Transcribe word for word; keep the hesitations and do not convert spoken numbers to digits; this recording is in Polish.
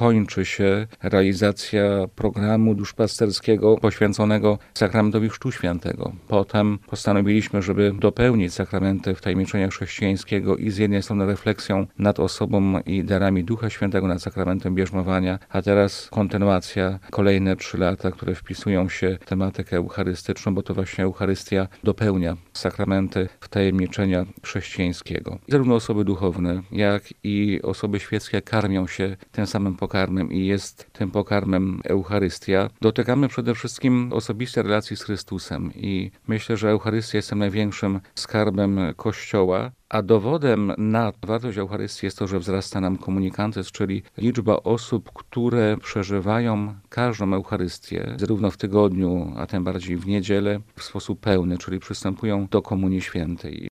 kończy się realizacja programu duszpasterskiego poświęconego sakramentowi Chrztu Świętego. Potem postanowiliśmy, żeby dopełnić sakramenty wtajemniczenia chrześcijańskiego i z jednej strony refleksją nad osobą i darami Ducha Świętego, nad sakramentem bierzmowania, a teraz kontynuacja, kolejne trzy lata, które wpisują się w tematykę eucharystyczną, bo to właśnie Eucharystia dopełnia sakramenty wtajemniczenia chrześcijańskiego. Zarówno osoby duchowne, jak i osoby świeckie karmią się tym samym pokarmem i jest tym pokarmem Eucharystia. Dotykamy przede wszystkim osobistej relacji z Chrystusem i myślę, że Eucharystia jest tym największym skarbem Kościoła, a dowodem na wartość Eucharystii jest to, że wzrasta nam komunikantyzm, czyli liczba osób, które przeżywają każdą Eucharystię, zarówno w tygodniu, a tym bardziej w niedzielę, w sposób pełny, czyli przystępują do Komunii Świętej.